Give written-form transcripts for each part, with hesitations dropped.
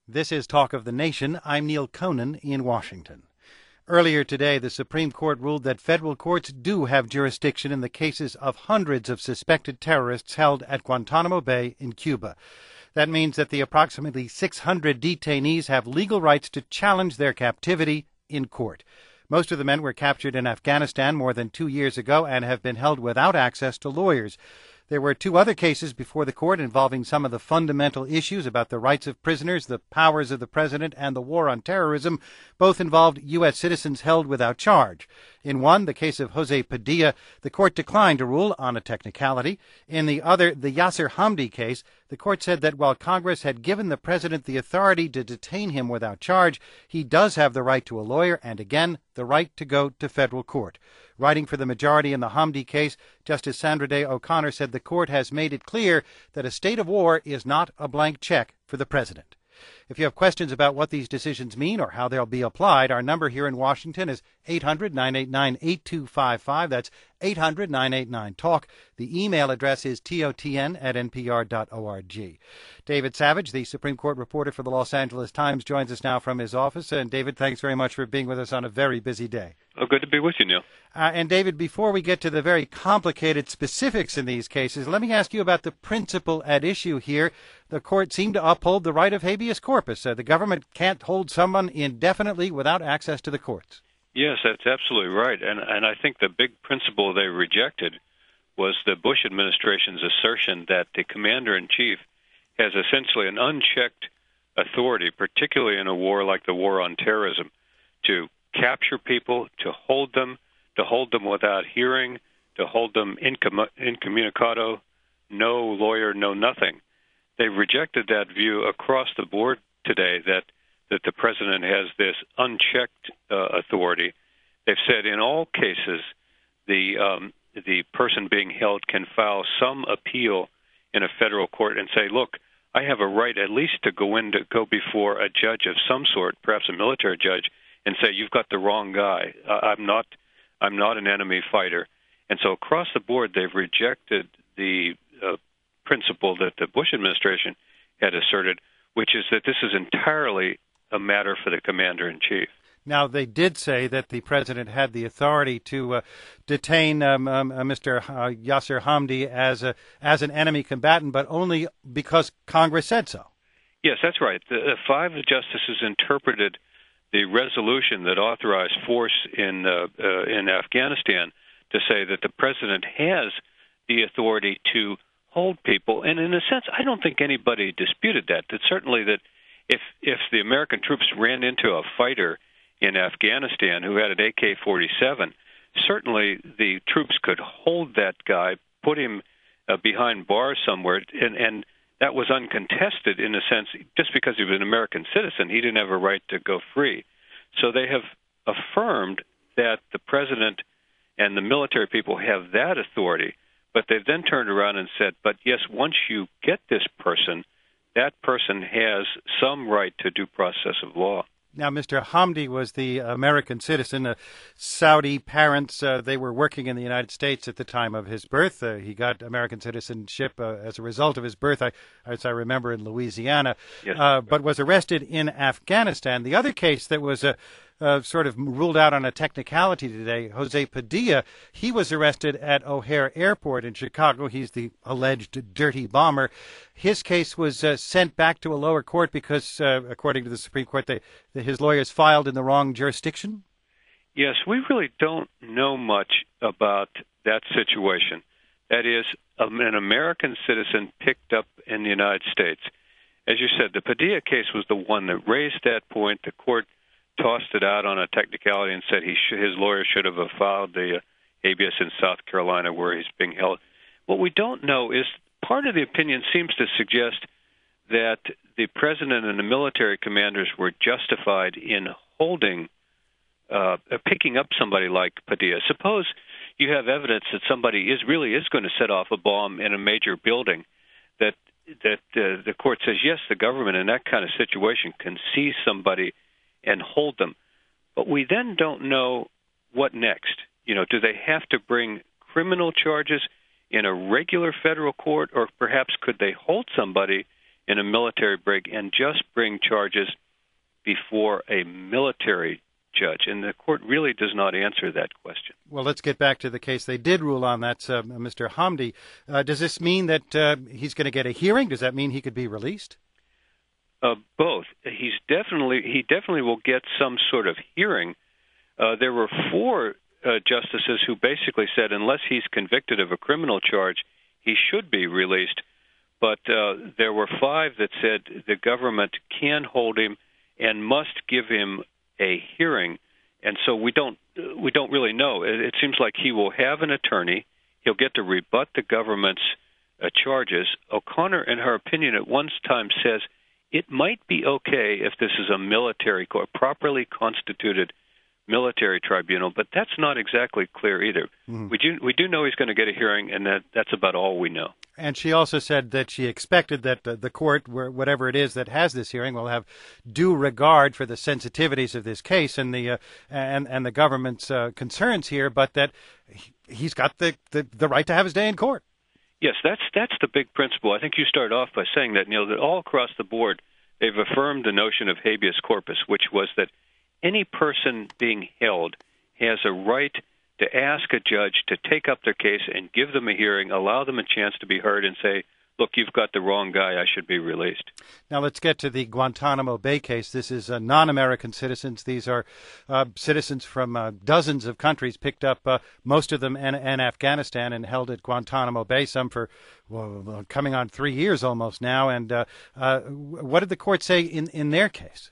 This is Talk of the Nation. I'm Neil Conan in Washington. Earlier today, the Supreme Court ruled that federal courts do have jurisdiction in the cases of hundreds of suspected terrorists held at Guantanamo Bay in Cuba. That means that the approximately 600 detainees have legal rights to challenge their captivity in court. Most of the men were captured in Afghanistan more than 2 years ago and have been held without access to lawyers. There were two other cases before the court involving some of the fundamental issues about the rights of prisoners, the powers of the president, and the war on terrorism. Both involved U.S. citizens held without charge. In one, the case of Jose Padilla, the court declined to rule on a technicality. In the other, the Yasir Hamdi case, the court said that while Congress had given the president the authority to detain him without charge, he does have the right to a lawyer and, again, the right to go to federal court. Writing for the majority in the Hamdi case, Justice Sandra Day O'Connor said the court has made it clear that a state of war is not a blank check for the president. If you have questions about what these decisions mean or how they'll be applied, our number here in Washington is 800-989-8255. That's 800-989-TALK. The email address is totn@npr.org. David Savage, the Supreme Court reporter for the Los Angeles Times, joins us now from his office. And David, thanks very much for being with us on a very busy day. Oh, good to be with you, Neil. And David, before we get to the very complicated specifics in these cases, let me ask you about the principle at issue here. The court seemed to uphold the right of habeas corpus. The government can't hold someone indefinitely without access to the courts. Yes, that's absolutely right. And I think the big principle they rejected was the Bush administration's assertion that the commander-in-chief has essentially an unchecked authority, particularly in a war like the war on terrorism, to capture people, to hold them without hearing, to hold them incommunicado, no lawyer, no nothing. They rejected that view across the board today, that the president has this unchecked authority. They've said in all cases the person being held can file some appeal in a federal court and say, look, I have a right at least to go before a judge of some sort, perhaps a military judge, and say you've got the wrong guy. I'm not an enemy fighter. And so across the board, they've rejected the principle that the Bush administration had asserted, which is that this is entirely a matter for the commander-in-chief. Now, they did say that the president had the authority to detain Mr. Yasir Hamdi as an enemy combatant, but only because Congress said so. Yes, that's right. The five justices interpreted the resolution that authorized force in Afghanistan to say that the president has the authority to hold people. And in a sense, I don't think anybody disputed that. That certainly that if the American troops ran into a fighter in Afghanistan who had an AK-47, certainly the troops could hold that guy, put him behind bars somewhere, and that was uncontested in a sense. Just because he was an American citizen, he didn't have a right to go free. So they have affirmed that the president and the military people have that authority, but they've then turned around and said, but yes, once you get this person, that person has some right to due process of law. Now, Mr. Hamdi was the American citizen. Saudi parents, they were working in the United States at the time of his birth. He got American citizenship as a result of his birth, as I remember, in Louisiana, yes. But was arrested in Afghanistan. The other case that was sort of ruled out on a technicality today, Jose Padilla, he was arrested at O'Hare Airport in Chicago. He's the alleged dirty bomber. His case was sent back to a lower court because, according to the Supreme Court, his lawyers filed in the wrong jurisdiction? Yes, we really don't know much about that situation. That is, an American citizen picked up in the United States. As you said, the Padilla case was the one that raised that point. The court tossed it out on a technicality and said his lawyer should have filed the habeas in South Carolina where he's being held. What we don't know is part of the opinion seems to suggest that the president and the military commanders were justified in picking up somebody like Padilla. Suppose you have evidence that somebody really is going to set off a bomb in a major building, that the court says, yes, the government in that kind of situation can seize somebody and hold them. But we then don't know what next. Do they have to bring criminal charges in a regular federal court, or perhaps could they hold somebody in a military break and just bring charges before a military judge? And the court really does not answer that question. Well, let's get back to the case they did rule on. That's Mr. Hamdi. Does this mean that he's going to get a hearing? Does that mean he could be released? Both. He definitely will get some sort of hearing. There were four justices who basically said unless he's convicted of a criminal charge, he should be released. But there were five that said the government can hold him and must give him a hearing. And so we don't really know. It seems like he will have an attorney. He'll get to rebut the government's charges. O'Connor, in her opinion, at one time says it might be okay if this is a military court, properly constituted military tribunal, but that's not exactly clear either. Mm-hmm. We do know he's going to get a hearing, and that's about all we know. And she also said that she expected that the court, whatever it is that has this hearing, will have due regard for the sensitivities of this case and the and the government's concerns here, but that he's got the right to have his day in court. Yes, that's the big principle. I think you started off by saying that, Neil, that all across the board they've affirmed the notion of habeas corpus, which was that any person being held has a right to ask a judge to take up their case and give them a hearing, allow them a chance to be heard, and say, look, you've got the wrong guy, I should be released. Now let's get to the Guantanamo Bay case. This is non-American citizens. These are citizens from dozens of countries, picked up, most of them in Afghanistan, and held at Guantanamo Bay, some for coming on 3 years almost now. And what did the court say in their case?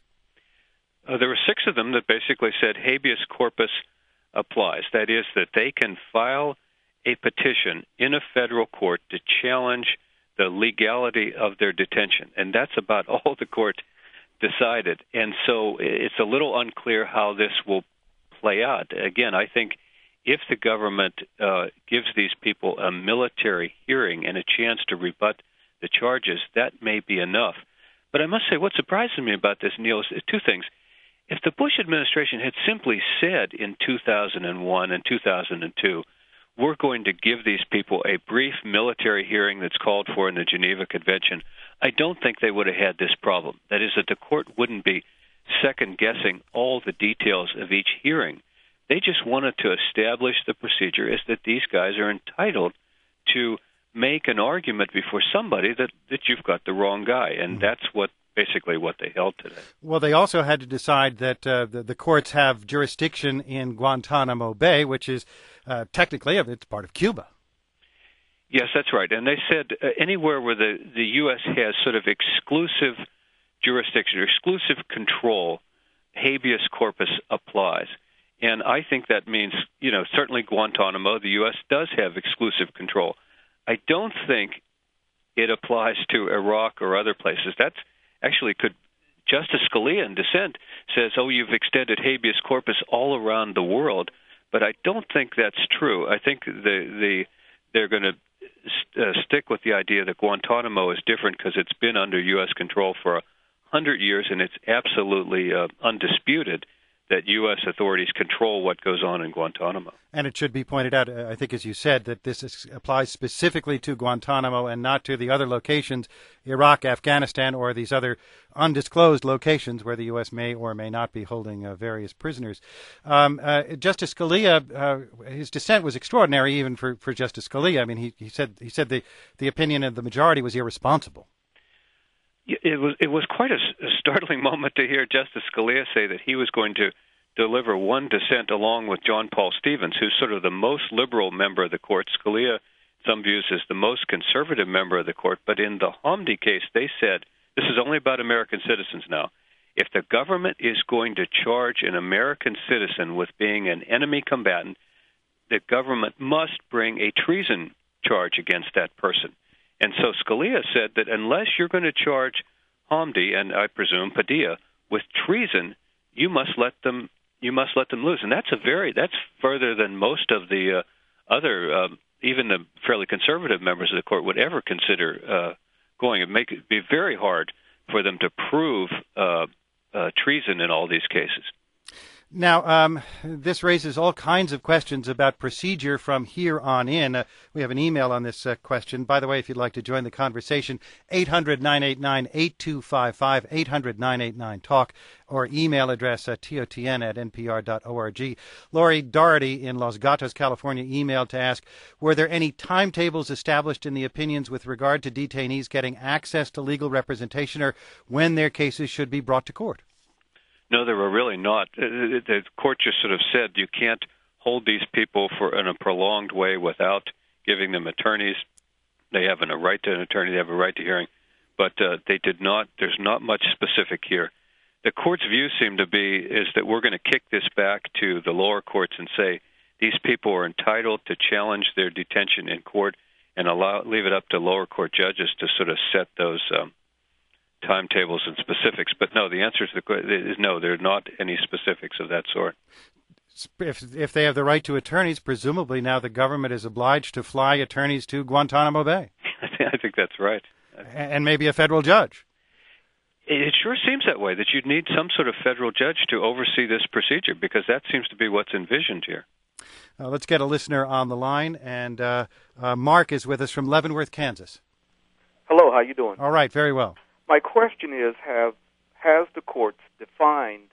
There were six of them that basically said habeas corpus applies. That is, that they can file a petition in a federal court to challenge the legality of their detention. And that's about all the court decided. And so it's a little unclear how this will play out. Again, I think if the government gives these people a military hearing and a chance to rebut the charges, that may be enough. But I must say, what surprises me about this, Neil, is two things. If the Bush administration had simply said in 2001 and 2002, we're going to give these people a brief military hearing that's called for in the Geneva Convention, I don't think they would have had this problem. That is, that the court wouldn't be second-guessing all the details of each hearing. They just wanted to establish the procedure is that these guys are entitled to make an argument before somebody that you've got the wrong guy, and that's basically what they held today. Well, they also had to decide that the courts have jurisdiction in Guantanamo Bay, which is technically it's part of Cuba. Yes, that's right. And they said anywhere where the U.S. has sort of exclusive jurisdiction or exclusive control, habeas corpus applies. And I think that means, certainly Guantanamo, the U.S. does have exclusive control. I don't think it applies to Iraq or other places. That's actually Justice Scalia in dissent says, you've extended habeas corpus all around the world, but I don't think that's true. I think they're going to stick with the idea that Guantanamo is different because it's been under U.S. control for 100 years, and it's absolutely undisputed that U.S. authorities control what goes on in Guantanamo. And it should be pointed out, I think, as you said, that this applies specifically to Guantanamo and not to the other locations, Iraq, Afghanistan, or these other undisclosed locations where the U.S. may or may not be holding various prisoners. Justice Scalia, his dissent was extraordinary even for Justice Scalia. I mean, he said the opinion of the majority was irresponsible. It was quite a startling moment to hear Justice Scalia say that he was going to deliver one dissent along with John Paul Stevens, who's sort of the most liberal member of the court. Scalia, some views, is the most conservative member of the court. But in the Hamdi case, they said, this is only about American citizens now, if the government is going to charge an American citizen with being an enemy combatant, the government must bring a treason charge against that person. And so Scalia said that unless you're going to charge Hamdi and I presume Padilla with treason, you must let them loose. And that's further than most of the other, even the fairly conservative members of the court would ever consider going. It'd be very hard for them to prove treason in all these cases. Now, this raises all kinds of questions about procedure from here on in. We have an email on this question. By the way, if you'd like to join the conversation, 800-989-8255, 800-989-TALK, or email address totn@npr.org. Lori Doherty in Los Gatos, California, emailed to ask, were there any timetables established in the opinions with regard to detainees getting access to legal representation or when their cases should be brought to court? No, there were really not. The court just sort of said you can't hold these people in a prolonged way without giving them attorneys. They have a right to an attorney. They have a right to hearing. But they did not. There's not much specific here. The court's view seemed to be is that we're going to kick this back to the lower courts and say these people are entitled to challenge their detention in court and leave it up to lower court judges to sort of set those timetables and specifics. But no, the answer is no, there are not any specifics of that sort. If they have the right to attorneys, presumably now the government is obliged to fly attorneys to Guantanamo Bay. I think that's right. And maybe a federal judge. It sure seems that way, that you'd need some sort of federal judge to oversee this procedure, because that seems to be what's envisioned here. Let's get a listener on the line, and Mark is with us from Leavenworth, Kansas. Hello, how you doing? All right, very well. My question is, has the courts defined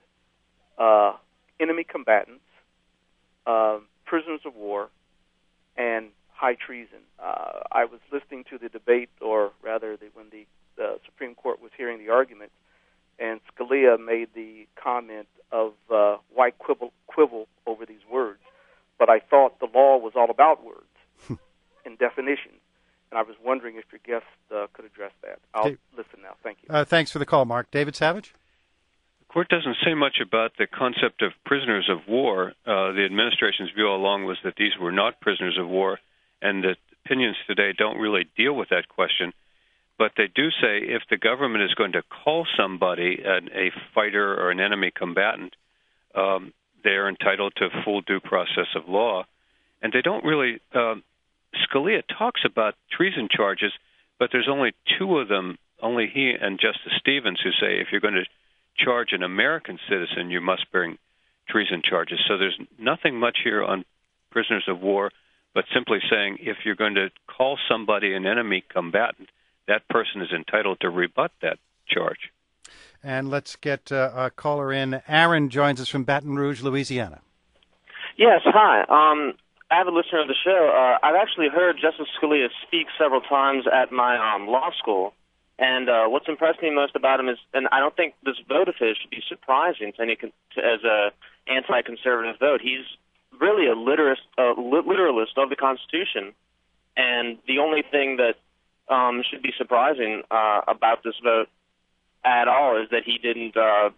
enemy combatants, prisoners of war, and high treason? I was listening to the debate, or rather when the Supreme Court was hearing the argument, and Scalia made the comment of why quibble over these words. But I thought the law was all about words and definitions. And I was wondering if your guest could address that. I'll listen now. Thank you. Thanks for the call, Mark. David Savage? The court doesn't say much about the concept of prisoners of war. The administration's view all along was that these were not prisoners of war, and the opinions today don't really deal with that question. But they do say if the government is going to call somebody a fighter or an enemy combatant, they are entitled to full due process of law. And they don't really... Scalia talks about treason charges, but there's only two of them, only he and Justice Stevens, who say if you're going to charge an American citizen, you must bring treason charges. So there's nothing much here on prisoners of war, but simply saying if you're going to call somebody an enemy combatant, that person is entitled to rebut that charge. And let's get a caller in. Aaron joins us from Baton Rouge, Louisiana. Yes, hi. Avid listener of the show. I've actually heard Justice Scalia speak several times at my law school, and what's impressed me most about him is, and I don't think this vote of his should be surprising to as a anti-conservative vote. He's really a literalist of the Constitution, and the only thing that should be surprising about this vote at all is that he didn't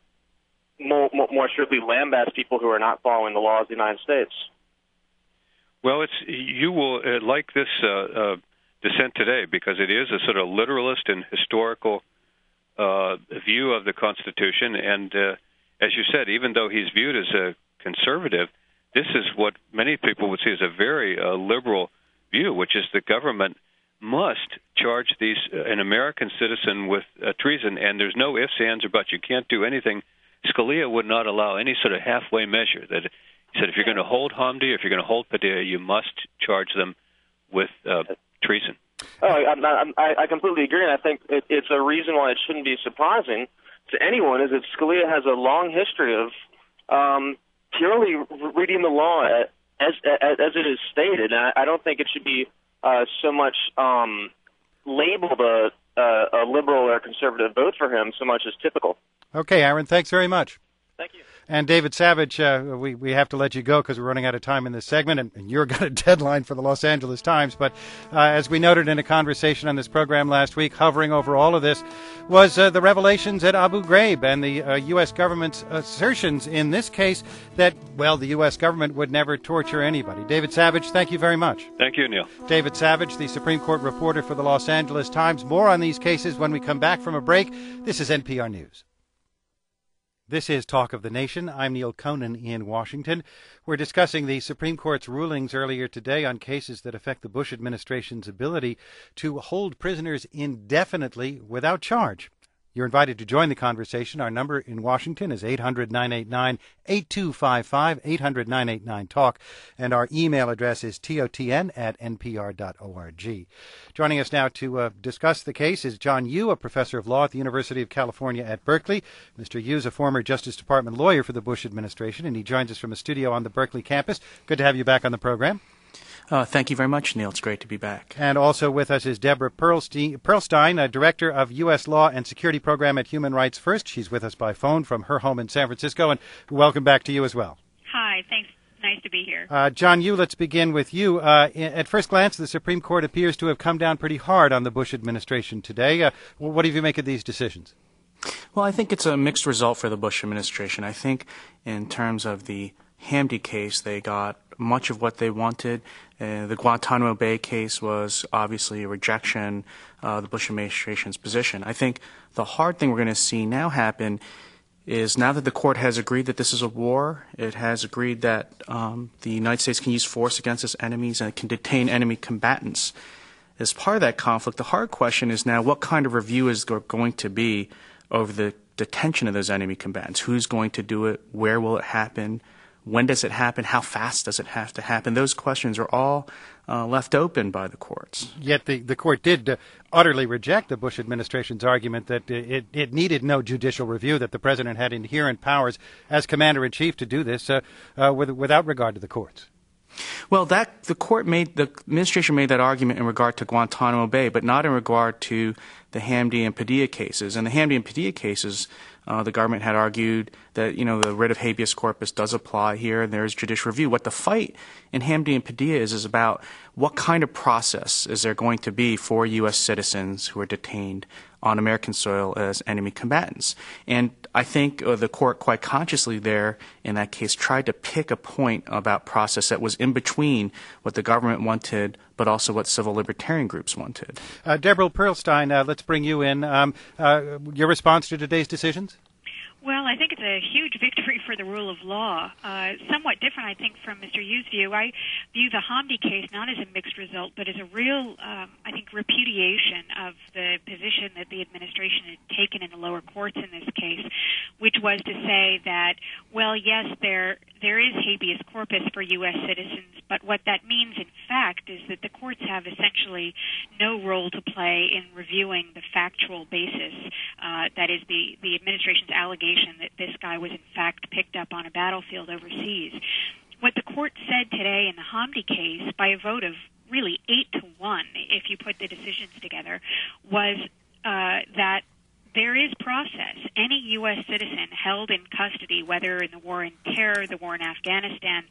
more strictly lambast people who are not following the laws of the United States. Well, you will like this dissent today, because it is a sort of literalist and historical view of the Constitution. And as you said, even though he's viewed as a conservative, this is what many people would see as a very liberal view, which is the government must charge an American citizen with treason, and there's no ifs, ands, or buts. You can't do anything. Scalia would not allow any sort of halfway measure. That he said if you're going to hold Hamdi, if you're going to hold Padilla, you must charge them with treason. Oh, I completely agree, and I think it's a reason why it shouldn't be surprising to anyone is that Scalia has a long history of purely reading the law as it is stated. And I don't think it should be so much labeled a liberal or conservative vote for him so much as typical. Okay, Aaron, thanks very much. Thank you. And David Savage, we have to let you go because we're running out of time in this segment, and you've got a deadline for the Los Angeles Times. But as we noted in a conversation on this program last week, hovering over all of this was the revelations at Abu Ghraib and the U.S. government's assertions in this case that, well, the U.S. government would never torture anybody. David Savage, thank you very much. Thank you, Neil. David Savage, the Supreme Court reporter for the Los Angeles Times. More on these cases when we come back from a break. This is NPR News. This is Talk of the Nation. I'm Neil Conan in Washington. We're discussing the Supreme Court's rulings earlier today on cases that affect the Bush administration's ability to hold prisoners indefinitely without charge. You're invited to join the conversation. Our number in Washington is 800-989-8255, 800-989-TALK, and our email address is totn@npr.org. Joining us now to discuss the case is John Yoo, a professor of law at the University of California at Berkeley. Mr. Yoo is a former Justice Department lawyer for the Bush administration, and he joins us from a studio on the Berkeley campus. Good to have you back on the program. Thank you very much, Neil. It's great to be back. And also with us is Deborah Pearlstein, Director of U.S. Law and Security Program at Human Rights First. She's with us by phone from her home in San Francisco, and welcome back to you as well. Hi, thanks. Nice to be here. John Yoo, let's begin with you. At first glance, the Supreme Court appears to have come down pretty hard on the Bush administration today. What do you make of these decisions? Well, I think it's a mixed result for the Bush administration. I think in terms of the Hamdi case, they got much of what they wanted. The Guantanamo Bay case was obviously a rejection of the Bush administration's position. I think the hard thing we're going to see now happen is now that the court has agreed that this is a war, it has agreed that the United States can use force against its enemies and it can detain enemy combatants. As part of that conflict, the hard question is now what kind of review is there going to be over the detention of those enemy combatants? Who's going to do it? Where will it happen? When does it happen? How fast does it have to happen? Those questions are all left open by the courts. Yet the court did utterly reject the Bush administration's argument that it needed no judicial review, that the president had inherent powers as commander-in-chief to do this without regard to the courts. Well, the administration made that argument in regard to Guantanamo Bay, but not in regard to the Hamdi and Padilla cases. And the Hamdi and Padilla cases, the government had argued that, the writ of habeas corpus does apply here and there is judicial review. What the fight in Hamdi and Padilla is about what kind of process is there going to be for U.S. citizens who are detained on American soil as enemy combatants. And I think the court quite consciously there in that case tried to pick a point about process that was in between what the government wanted but also what civil libertarian groups wanted. Deborah Pearlstein, let's bring you in. Your response to today's decisions? Well, I think it's a huge victory for the rule of law. Somewhat different, I think, from Mr. Yoo's view. I view the Hamdi case not as a mixed result, but as a real, I think, repudiation of the position that the administration had taken in the lower courts in this case, which was to say that, well, yes, there is habeas corpus for U.S. citizens, but what that means, in fact, is that the courts have essentially no role to play in reviewing the factual basis, that is the administration's allegation that this guy was in fact picked up on a battlefield overseas. What the court said today in the Hamdi case, by a vote of really 8-1, if you put the decisions together, was that there is process. Any U.S. citizen held in custody, whether in the war in terror, the war in Afghanistan,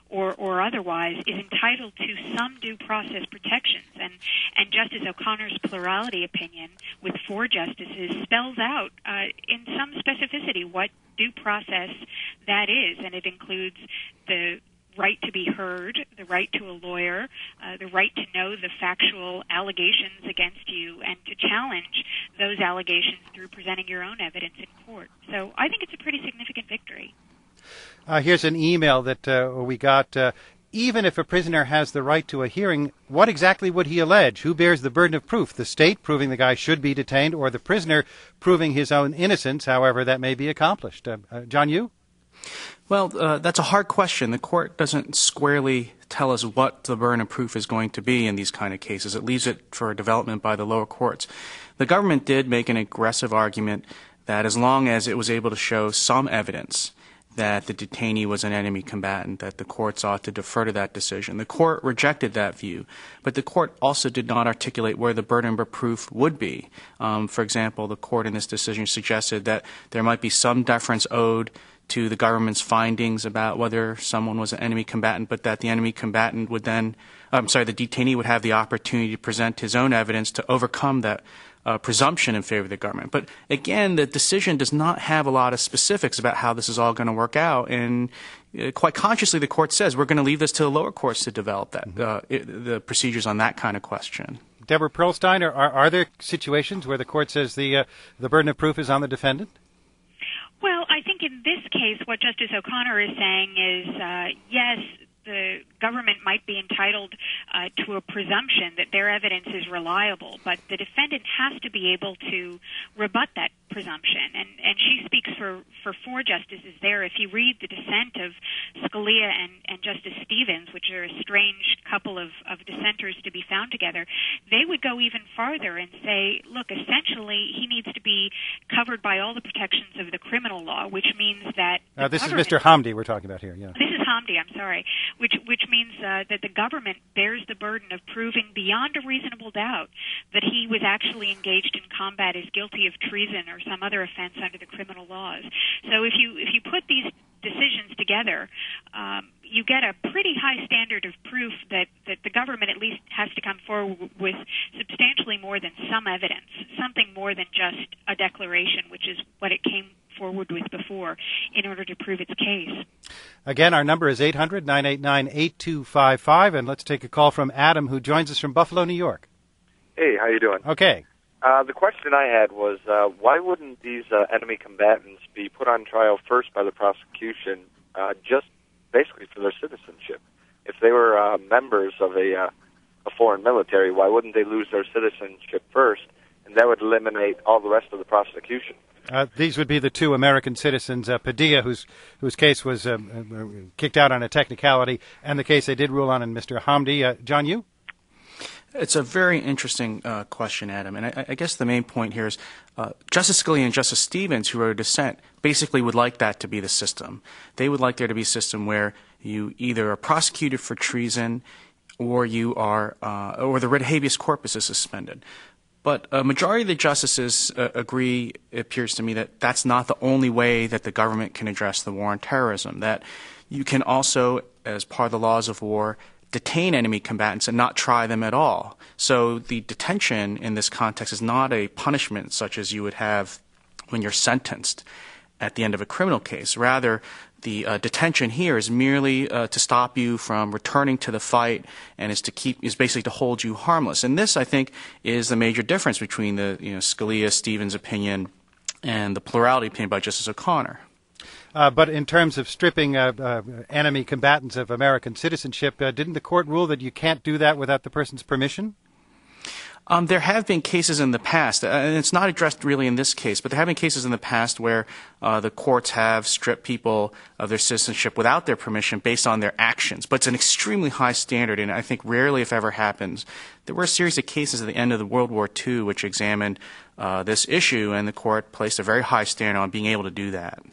or otherwise, is entitled to some due process protections. And Justice O'Connor's plurality opinion, with 4 justices, spells out in some specificity what due process that is, and it includes the right to be heard, the right to a lawyer, the right to know the factual allegations against you, and to challenge those allegations through presenting your own evidence in court. So I think it's a pretty significant victory. Here's an email that we got. Even if a prisoner has the right to a hearing, what exactly would he allege? Who bears the burden of proof? The state proving the guy should be detained, or the prisoner proving his own innocence, however that may be accomplished? John Yoo? Well, that's a hard question. The court doesn't squarely tell us what the burden of proof is going to be in these kind of cases. It leaves it for development by the lower courts. The government did make an aggressive argument that as long as it was able to show some evidence that the detainee was an enemy combatant, that the courts ought to defer to that decision. The court rejected that view, but the court also did not articulate where the burden of proof would be. For example, the court in this decision suggested that there might be some deference owed to the government's findings about whether someone was an enemy combatant, but that the enemy combatant would then, the detainee would have the opportunity to present his own evidence to overcome that presumption in favor of the government. But again, the decision does not have a lot of specifics about how this is all going to work out, and quite consciously the court says we're going to leave this to the lower courts to develop that the procedures on that kind of question. Deborah Pearlstein, are there situations where the court says the burden of proof is on the defendant? Well, I think in this case what Justice O'Connor is saying is, yes, the government might be entitled to a presumption that their evidence is reliable, but the defendant has to be able to rebut that presumption, and she speaks for four justices there. If you read the dissent of Scalia and Justice Stevens, which are a strange couple of dissenters to be found together, they would go even farther and say, look, essentially he needs to be covered by all the protections of the criminal law, which means that this is Mr. Hamdi we're talking about here. Yeah. This is Hamdi, I'm sorry, which means that the government bears the burden of proving beyond a reasonable doubt that he was actually engaged in combat, is guilty of treason or some other offense under the criminal laws. So if you put these decisions together, you get a pretty high standard of proof that the government at least has to come forward with substantially more than some evidence, something more than just a declaration, which is what it came forward with before, in order to prove its case. Again, our number is 800-989-8255, and let's take a call from Adam, who joins us from Buffalo, New York. Hey, how you doing? Okay. The question I had was, why wouldn't these enemy combatants be put on trial first by the prosecution, just basically for their citizenship? If they were members of a foreign military, why wouldn't they lose their citizenship first, and that would eliminate all the rest of the prosecution? These would be the two American citizens, Padilla, whose case was kicked out on a technicality, and the case they did rule on in Mr. Hamdi. John Yoo? It's a very interesting question, Adam, and I guess the main point here is Justice Scalia and Justice Stevens, who wrote a dissent, basically would like that to be the system. They would like there to be a system where you either are prosecuted for treason or you are, or the writ habeas corpus is suspended. But a majority of the justices agree, it appears to me, that that's not the only way that the government can address the war on terrorism, that you can also, as part of the laws of war, detain enemy combatants and not try them at all. So the detention in this context is not a punishment such as you would have when you're sentenced at the end of a criminal case. Rather, the detention here is merely to stop you from returning to the fight, and is basically to hold you harmless. And this, I think, is the major difference between the Scalia-Stevens opinion and the plurality opinion by Justice O'Connor. But in terms of stripping enemy combatants of American citizenship, didn't the court rule that you can't do that without the person's permission? There have been cases in the past, and it's not addressed really in this case, but there have been cases in the past where the courts have stripped people of their citizenship without their permission based on their actions. But it's an extremely high standard, and I think rarely, if ever, happens. There were a series of cases at the end of the World War II which examined this issue, and the court placed a very high standard on being able to do that.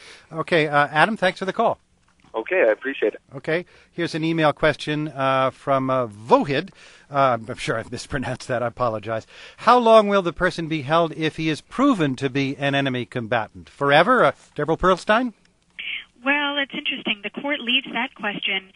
Okay, Adam, thanks for the call. Okay, I appreciate it. Okay, here's an email question from Vohid. I'm sure I've mispronounced that. I apologize. How long will the person be held if he is proven to be an enemy combatant? Forever? Deborah Pearlstein? Well, it's interesting. The court leaves that question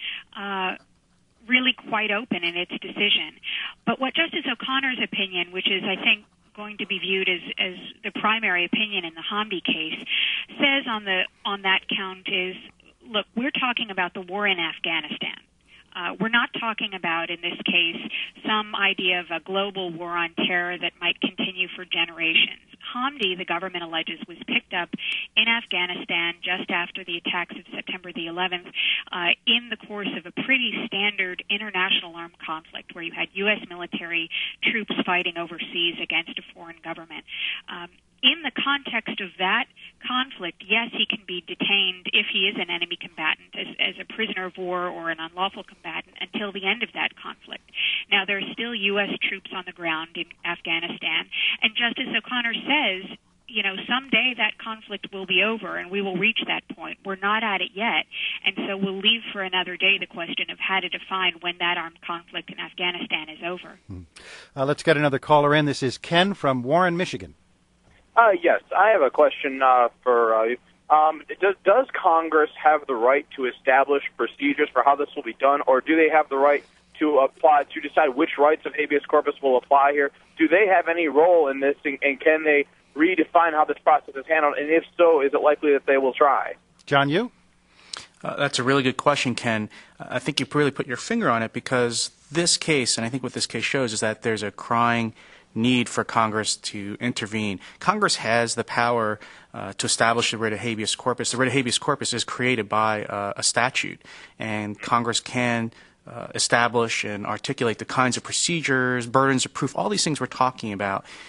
really quite open in its decision. But what Justice O'Connor's opinion, which is, I think, going to be viewed as the primary opinion in the Hamdi case, says on that count is, look, we're talking about the war in Afghanistan. We're not talking about, in this case, some idea of a global war on terror that might continue for generations. Hamdi, the government alleges, was picked up in Afghanistan just after the attacks of September the 11th in the course of a pretty standard international armed conflict where you had U.S. military troops fighting overseas against a foreign government. In the context of that conflict, yes, he can be detained if he is an enemy combatant as a prisoner of war or an unlawful combatant until the end of that conflict. Now, there are still U.S. troops on the ground in Afghanistan, and Justice O'Connor says, someday that conflict will be over and we will reach that point. We're not at it yet, and so we'll leave for another day the question of how to define when that armed conflict in Afghanistan is over. Let's get another caller in. This is Ken from Warren, Michigan. Yes, I have a question for you. Does Congress have the right to establish procedures for how this will be done, or do they have the right to decide which rights of habeas corpus will apply here? Do they have any role in this, and can they redefine how this process is handled? And if so, is it likely that they will try? John Yoo? That's a really good question, Ken. I think you really put your finger on it, because this case, and I think what this case shows, is that there's a crying need for Congress to intervene. Congress has the power to establish the writ of habeas corpus. The writ of habeas corpus is created by a statute, and Congress can establish and articulate the kinds of procedures, burdens of proof, all these things we're talking about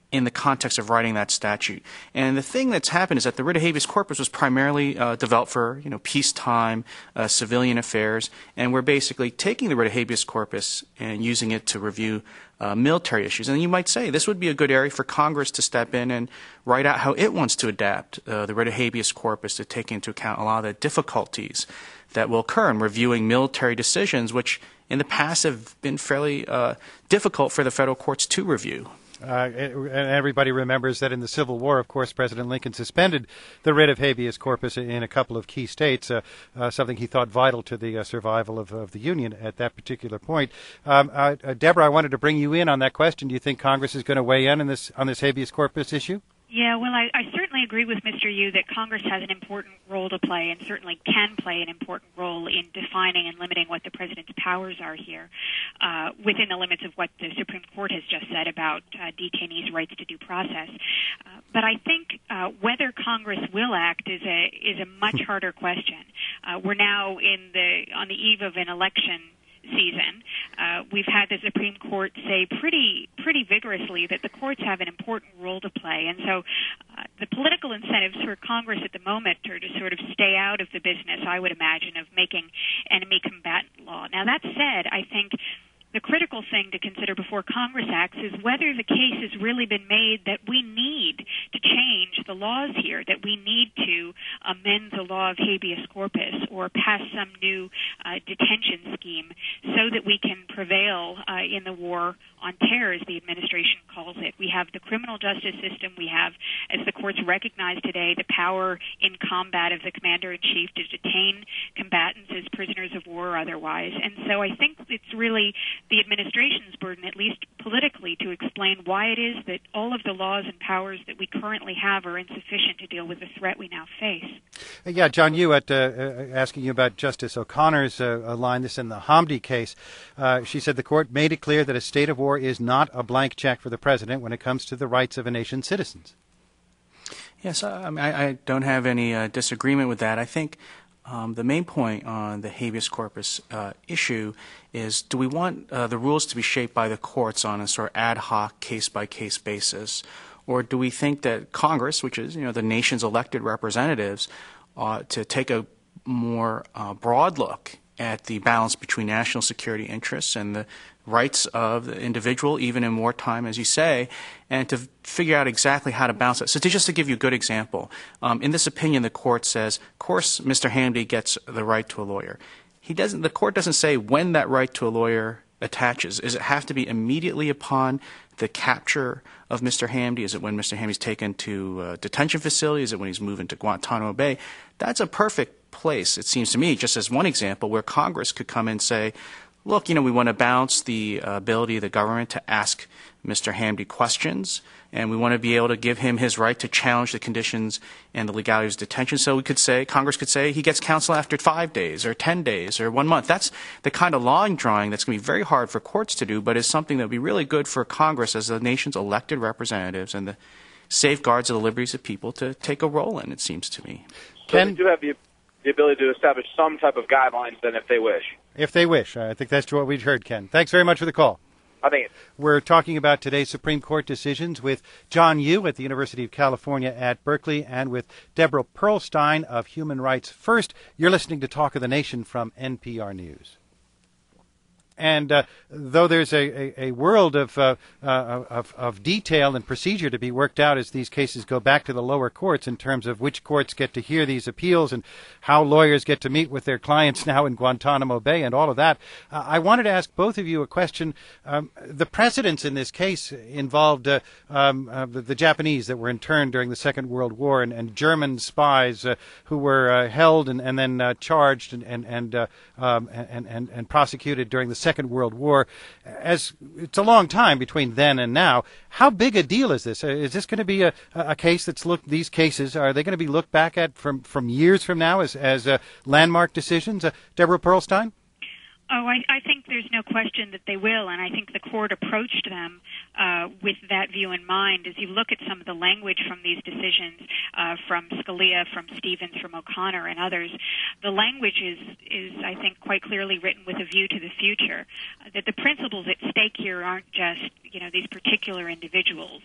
in the context of writing that statute. And the thing that's happened is that the writ of habeas corpus was primarily developed for peacetime civilian affairs, and we're basically taking the writ of habeas corpus and using it to review military issues. And you might say this would be a good area for Congress to step in and write out how it wants to adapt the writ of habeas corpus to take into account a lot of the difficulties that will occur in reviewing military decisions, which in the past have been fairly difficult for the federal courts to review. And everybody remembers that in the Civil War, of course, President Lincoln suspended the writ of habeas corpus in a couple of key states, something he thought vital to the survival of the Union at that particular point. Deborah, I wanted to bring you in on that question. Do you think Congress is going to weigh in on this habeas corpus issue? Yeah, well, I certainly agree with Mr. Yu that Congress has an important role to play and certainly can play an important role in defining and limiting what the president's powers are here within the limits of what the Supreme Court has just said about detainees' rights to due process. But I think whether Congress will act is a much harder question. We're now on the eve of an election season. We've had the Supreme Court say pretty vigorously that the courts have an important role to play, and so the political incentives for Congress at the moment are to sort of stay out of the business, I would imagine, of making enemy combatant law. Now, that said, I think the critical thing to consider before Congress acts is whether the case has really been made that we need to change the laws here, that we need to amend the law of habeas corpus or pass some new detention scheme so that we can prevail in the war on terror, as the administration calls it. We have the criminal justice system. We have, as the courts recognize today, the power in combat of the commander-in-chief to detain combatants as prisoners of war or otherwise. And so I think it's really the administration's burden, at least politically, to explain why it is that all of the laws and powers that we currently have are insufficient to deal with the threat we now face. Yeah, John, you asking you about Justice O'Connor's line, this in the Hamdi case. She said the court made it clear that a state of war is not a blank check for the president when it comes to the rights of a nation's citizens. Yes, I don't have any disagreement with that. I think the main point on the habeas corpus issue is, do we want the rules to be shaped by the courts on a sort of ad hoc, case-by-case basis, or do we think that Congress, which is the nation's elected representatives, ought to take a more broad look at the balance between national security interests and the rights of the individual, even in wartime, as you say, and to figure out exactly how to balance it. So just to give you a good example, in this opinion, the court says, of course, Mr. Hamdi gets the right to a lawyer. The court doesn't say when that right to a lawyer attaches. Does it have to be immediately upon the capture of Mr. Hamdi? Is it when Mr. Hamdi's taken to a detention facility? Is it when he's moved into Guantanamo Bay? That's a perfect place, it seems to me, just as one example, where Congress could come and say, look, we want to balance the ability of the government to ask Mr. Hamdi questions, and we want to be able to give him his right to challenge the conditions and the legality of his detention. So Congress could say he gets counsel after 5 days or 10 days or 1 month. That's the kind of line drawing that's going to be very hard for courts to do, but is something that would be really good for Congress as the nation's elected representatives and the safeguards of the liberties of people to take a role in, it seems to me. So they do have the ability to establish some type of guidelines then if they wish. If they wish. I think that's what we've heard, Ken. Thanks very much for the call. I think we're talking about today's Supreme Court decisions with John Yu at the University of California at Berkeley and with Deborah Pearlstein of Human Rights First. You're listening to Talk of the Nation from NPR News. And though there's a world of detail and procedure to be worked out as these cases go back to the lower courts in terms of which courts get to hear these appeals and how lawyers get to meet with their clients now in Guantanamo Bay and all of that, I wanted to ask both of you a question. The precedents in this case involved the Japanese that were interned during the Second World War and German spies who were held and then charged and prosecuted during the Second World War. As it's a long time between then and now, how big a deal is this? Is this going to be a case that's these cases, are they going to be looked back at from years from now as landmark decisions? Deborah Pearlstein? Oh, I think there's no question that they will, and I think the court approached them with that view in mind. As you look at some of the language from these decisions, from Scalia, from Stevens, from O'Connor, and others, the language is I think, quite clearly written with a view to the future. That the principles at stake here aren't just, these particular individuals,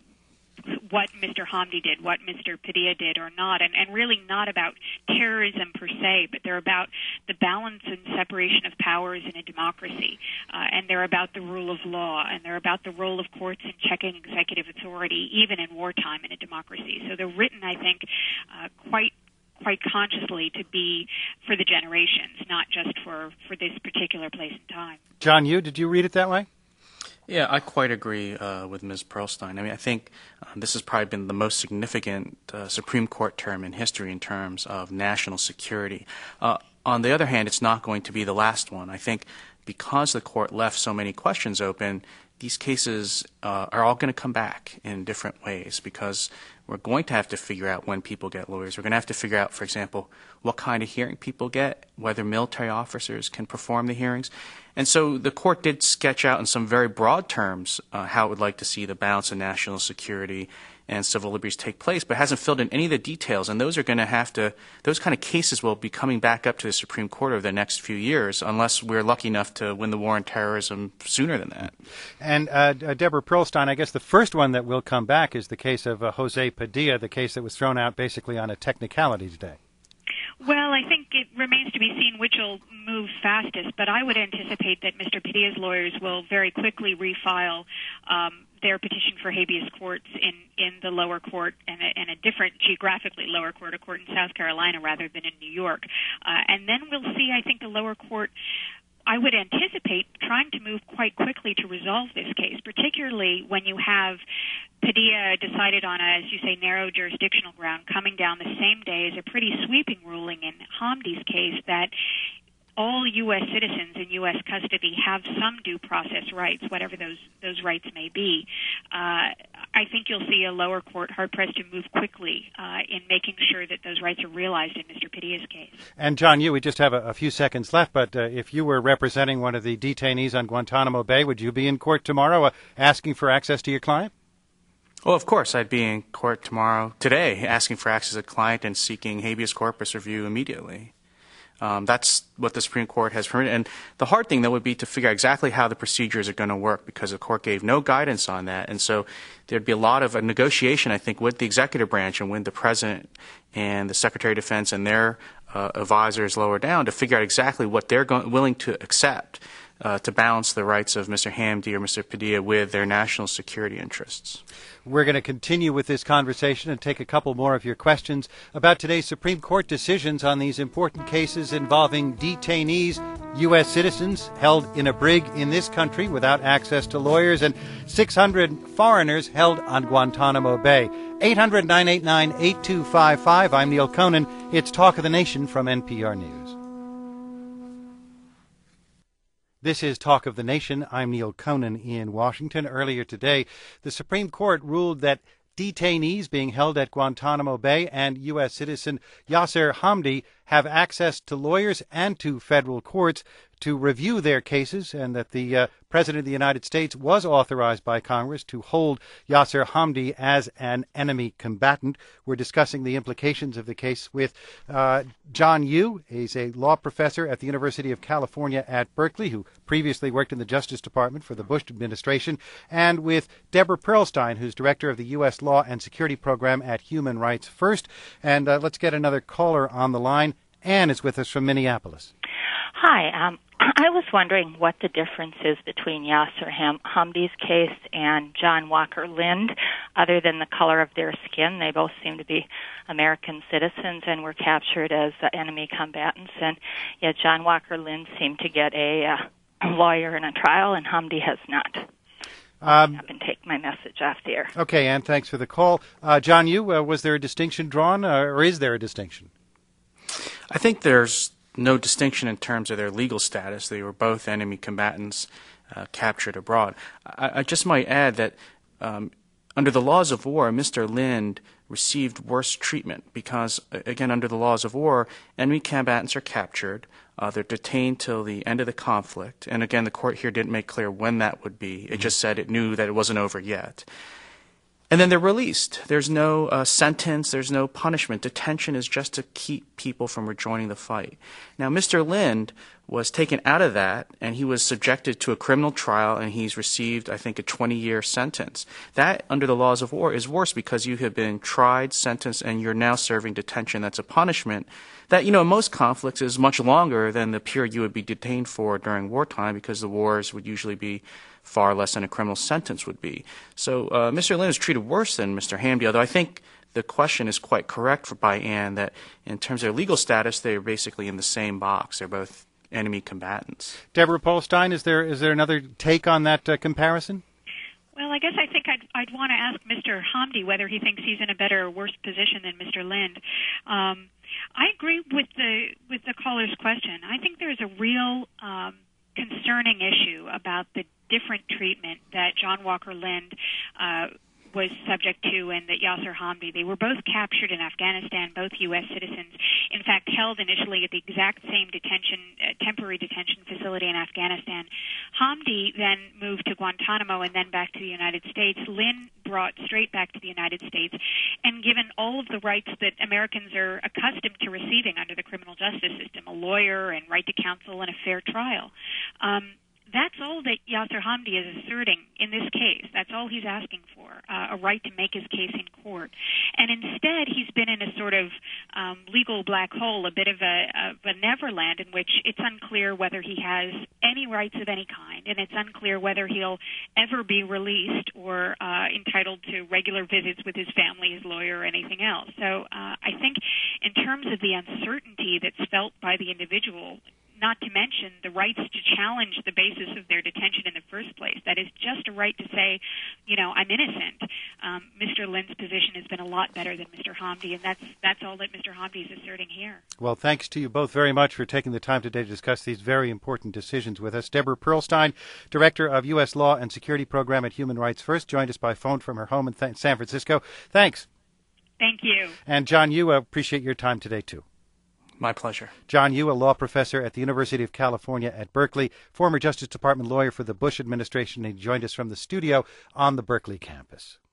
what Mr. Hamdi did, what Mr. Padilla did or not, and really not about terrorism per se, but they're about the balance and separation of powers in a democracy, and they're about the rule of law, and they're about the role of courts in checking executive authority, even in wartime in a democracy. So they're written, I think, quite consciously to be for the generations, not just for this particular place and time. John Yoo, did you read it that way? Yeah, I quite agree with Ms. Pearlstein. I mean, I think this has probably been the most significant Supreme Court term in history in terms of national security. On the other hand, it's not going to be the last one. I think because the court left so many questions open, these cases are all going to come back in different ways because we're going to have to figure out when people get lawyers. We're going to have to figure out, for example, what kind of hearing people get, whether military officers can perform the hearings. And so the court did sketch out in some very broad terms how it would like to see the balance of national security and civil liberties take place, but hasn't filled in any of the details. And those are going to have to, those kind of cases will be coming back up to the Supreme Court over the next few years, unless we're lucky enough to win the war on terrorism sooner than that. And Deborah Pearlstein, I guess the first one that will come back is the case of Jose Padilla, the case that was thrown out basically on a technicality today. Well, I think it remains to be seen which will move fastest, but I would anticipate that Mr. Padilla's lawyers will very quickly refile their petition for habeas courts in the lower court and a different geographically lower court, a court in South Carolina rather than in New York. And then we'll see, I think, the lower court, I would anticipate, trying to move quite quickly to resolve this case, particularly when you have Padilla decided on a, as you say, narrow jurisdictional ground coming down the same day as a pretty sweeping ruling in Hamdi's case that all U.S. citizens in U.S. custody have some due process rights, whatever those rights may be. I think you'll see a lower court hard-pressed to move quickly in making sure that those rights are realized in Mr. Padilla's case. And, John Yoo, we just have a few seconds left, but if you were representing one of the detainees on Guantanamo Bay, would you be in court tomorrow asking for access to your client? Well, of course, I'd be in court today, asking for access to a client and seeking habeas corpus review immediately. That's what the Supreme Court has permitted. And the hard thing, though, would be to figure out exactly how the procedures are going to work because the court gave no guidance on that. And so there'd be a lot of a negotiation, I think, with the executive branch and with the President and the Secretary of Defense and their advisors lower down to figure out exactly what they're willing to accept to balance the rights of Mr. Hamdi or Mr. Padilla with their national security interests. We're going to continue with this conversation and take a couple more of your questions about today's Supreme Court decisions on these important cases involving detainees, U.S. citizens held in a brig in this country without access to lawyers, and 600 foreigners held on Guantanamo Bay. 800-989-8255. I'm Neil Conan. It's Talk of the Nation from NPR News. This is Talk of the Nation. I'm Neil Conan in Washington. Earlier today, the Supreme Court ruled that detainees being held at Guantanamo Bay and U.S. citizen Yasser Hamdi have access to lawyers and to federal courts to review their cases, and that the President of the United States was authorized by Congress to hold Yasser Hamdi as an enemy combatant. We're discussing the implications of the case with John Yoo. He's a law professor at the University of California at Berkeley, who previously worked in the Justice Department for the Bush administration, and with Deborah Pearlstein, who's director of the U.S. Law and Security Program at Human Rights First. And let's get another caller on the line. Ann is with us from Minneapolis. Hi. I was wondering what the difference is between Yasser Hamdi's case and John Walker Lindh, other than the color of their skin. They both seem to be American citizens and were captured as enemy combatants. And yet John Walker Lindh seemed to get a lawyer in a trial, and Hamdi has not. I can take my message off the air. Okay, Ann, thanks for the call. John Yoo, was there a distinction drawn, or is there a distinction? I think there's no distinction in terms of their legal status. They were both enemy combatants captured abroad. I just might add that under the laws of war, Mr. Lindh received worse treatment because, again, under the laws of war, enemy combatants are captured. They're detained till the end of the conflict. And again, the court here didn't make clear when that would be. It just said it knew that it wasn't over yet. And then they're released. There's no sentence. There's no punishment. Detention is just to keep people from rejoining the fight. Now, Mr. Lind was taken out of that, and he was subjected to a criminal trial, and he's received, I think, a 20-year sentence. That, under the laws of war, is worse because you have been tried, sentenced, and you're now serving detention. That's a punishment that, in most conflicts is much longer than the period you would be detained for during wartime because the wars would usually be far less than a criminal sentence would be. So Mr. Lind is treated worse than Mr. Hamdi, although I think the question is quite correct by Ann that in terms of their legal status, they're basically in the same box. They're both enemy combatants. Deborah Polstein, is there another take on that comparison? Well, I guess I think I'd want to ask Mr. Hamdi whether he thinks he's in a better or worse position than Mr. Lind. I agree with the caller's question. I think there's a real concerning issue about the different treatment that John Walker Lind was subject to and that Yasir Hamdi. They were both captured in Afghanistan, both U.S. citizens, in fact held initially at the exact same temporary detention facility in Afghanistan. Hamdi then moved to Guantanamo and then back to the United States. Lind brought straight back to the United States and given all of the rights that Americans are accustomed to receiving under the criminal justice system, a lawyer and right to counsel and a fair trial. That's all that Yasir Hamdi is asserting in this case. That's all he's asking for, a right to make his case in court. And instead, he's been in a sort of legal black hole, a bit of a neverland in which it's unclear whether he has any rights of any kind, and it's unclear whether he'll ever be released or entitled to regular visits with his family, his lawyer, or anything else. So I think in terms of the uncertainty that's felt by the individual, not to mention the rights to challenge the basis of their detention in the first place. That is just a right to say, I'm innocent. Mr. Lind's position has been a lot better than Mr. Hamdi, and that's all that Mr. Hamdi is asserting here. Well, thanks to you both very much for taking the time today to discuss these very important decisions with us. Deborah Pearlstein, Director of U.S. Law and Security Program at Human Rights First, joined us by phone from her home in San Francisco. Thanks. Thank you. And John Yoo, I appreciate your time today, too. My pleasure. John Yoo, a law professor at the University of California at Berkeley, former Justice Department lawyer for the Bush administration, and he joined us from the studio on the Berkeley campus.